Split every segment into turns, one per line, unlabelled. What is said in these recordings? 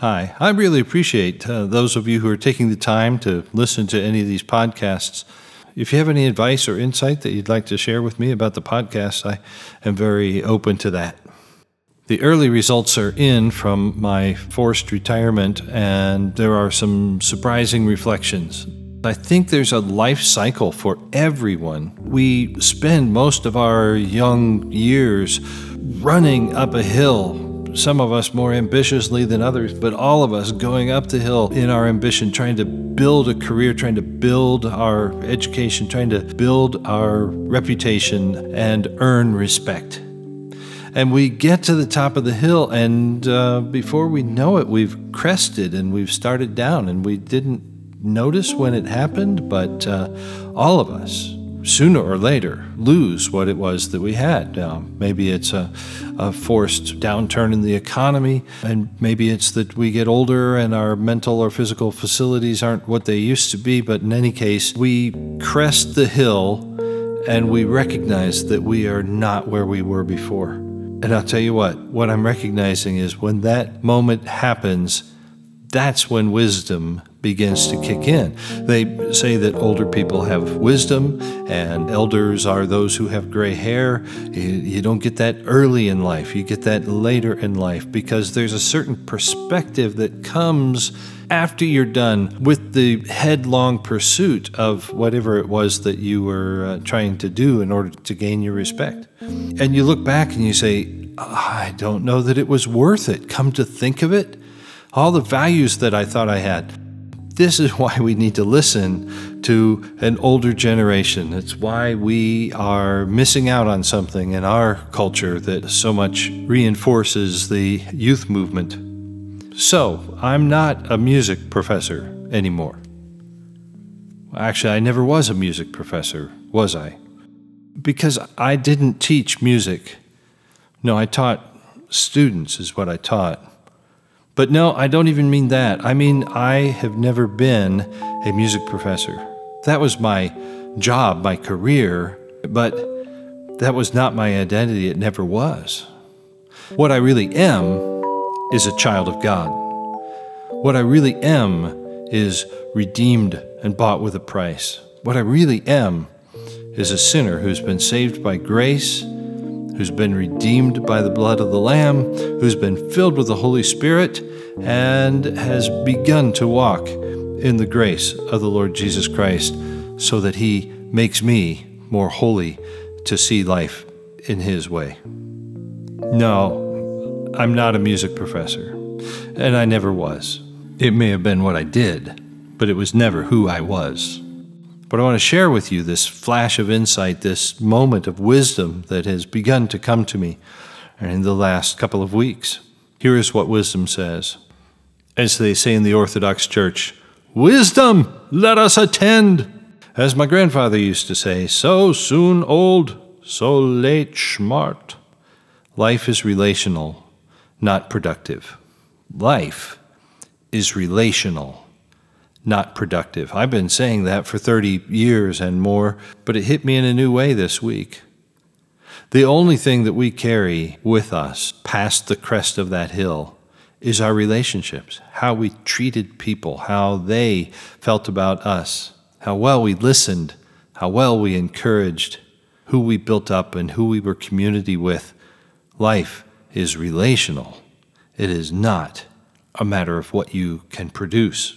Hi. I really appreciate those of you who are taking the time to listen to any of these podcasts. If you have any advice or insight that you'd like to share with me about the podcast, I am very open to that. The early results are in from my forced retirement, and there are some surprising reflections. I think there's a life cycle for everyone. We spend most of our young years running up a hill, some of us more ambitiously than others, but all of us going up the hill in our ambition, trying to build a career, trying to build our education, trying to build our reputation and earn respect. And we get to the top of the hill, and before we know it, we've crested and we've started down, and we didn't notice when it happened, but all of us, sooner or later, lose what it was that we had. Maybe it's a forced downturn in the economy, and maybe it's that we get older and our mental or physical facilities aren't what they used to be, but in any case, we crest the hill and we recognize that we are not where we were before. And I'll tell you what I'm recognizing is when that moment happens, that's when wisdom begins to kick in. They say that older people have wisdom and elders are those who have gray hair. You don't get that early in life. You get that later in life because there's a certain perspective that comes after you're done with the headlong pursuit of whatever it was that you were trying to do in order to gain your respect. And you look back and you say, I don't know that it was worth it. Come to think of it, all the values that I thought I had. This is why we need to listen to an older generation. It's why we are missing out on something in our culture that so much reinforces the youth movement. So, I'm not a music professor anymore. Actually, I never was a music professor, was I? Because I didn't teach music. No, I taught students is what I taught. But no, I don't even mean that. I mean, I have never been a music professor. That was my job, my career, but that was not my identity. It never was. What I really am is a child of God. What I really am is redeemed and bought with a price. What I really am is a sinner who's been saved by grace, who's been redeemed by the blood of the Lamb, who's been filled with the Holy Spirit, and has begun to walk in the grace of the Lord Jesus Christ so that He makes me more holy to see life in His way. No, I'm not a music professor, and I never was. It may have been what I did, but it was never who I was. But I want to share with you this flash of insight, this moment of wisdom that has begun to come to me in the last couple of weeks. Here is what wisdom says. As they say in the Orthodox Church, wisdom, let us attend. As my grandfather used to say, so soon old, so late smart. Life is relational, not productive. Life is relational, not productive. I've been saying that for 30 years and more, but it hit me in a new way this week. The only thing that we carry with us past the crest of that hill is our relationships, how we treated people, how they felt about us, how well we listened, how well we encouraged, who we built up and who we were community with. Life is relational. It is not a matter of what you can produce.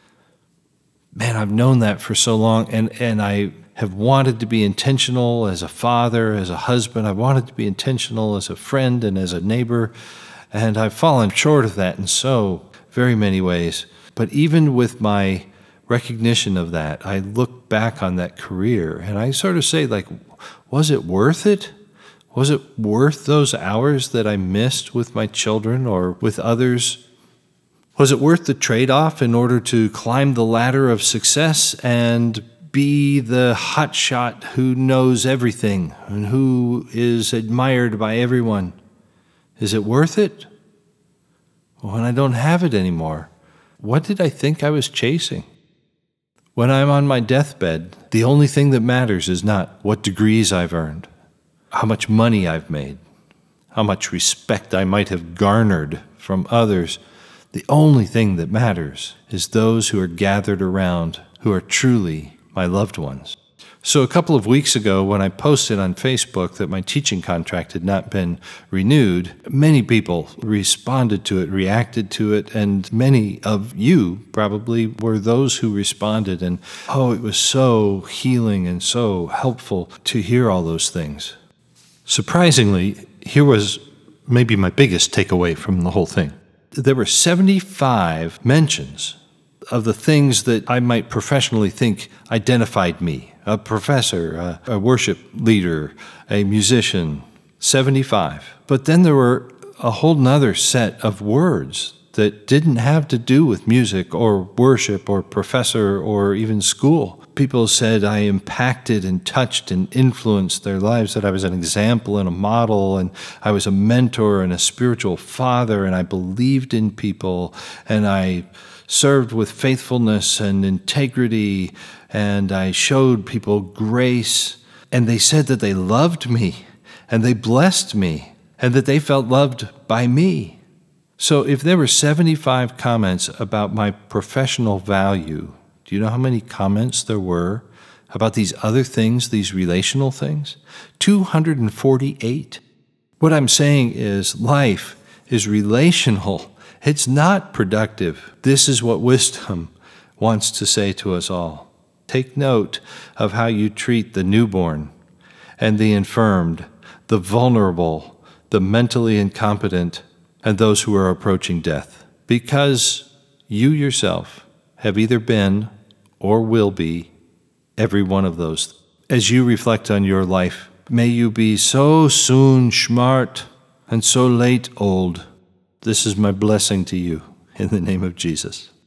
Man, I've known that for so long, and I have wanted to be intentional as a father, as a husband. I've wanted to be intentional as a friend and as a neighbor, and I've fallen short of that in so very many ways. But even with my recognition of that, I look back on that career, and I sort of say, was it worth it? Was it worth those hours that I missed with my children or with others? Was it worth the trade-off in order to climb the ladder of success and be the hotshot who knows everything and who is admired by everyone? Is it worth it? When I don't have it anymore, what did I think I was chasing? When I'm on my deathbed, the only thing that matters is not what degrees I've earned, how much money I've made, how much respect I might have garnered from others. The only thing that matters is those who are gathered around, who are truly my loved ones. So a couple of weeks ago, when I posted on Facebook that my teaching contract had not been renewed, many people responded to it, reacted to it, and many of you probably were those who responded. And it was so healing and so helpful to hear all those things. Surprisingly, here was maybe my biggest takeaway from the whole thing. There were 75 mentions of the things that I might professionally think identified me: a professor, a worship leader, a musician, 75. But then there were a whole nother set of words that didn't have to do with music or worship or professor or even school. People said I impacted and touched and influenced their lives, that I was an example and a model, and I was a mentor and a spiritual father, and I believed in people, and I served with faithfulness and integrity, and I showed people grace. And they said that they loved me, and they blessed me, and that they felt loved by me. So if there were 75 comments about my professional value, do you know how many comments there were about these other things, these relational things? 248. What I'm saying is life is relational. It's not productive. This is what wisdom wants to say to us all. Take note of how you treat the newborn and the infirmed, the vulnerable, the mentally incompetent, and those who are approaching death, because you yourself have either been or will be every one of those. As you reflect on your life, may you be so soon smart and so late old. This is my blessing to you in the name of Jesus.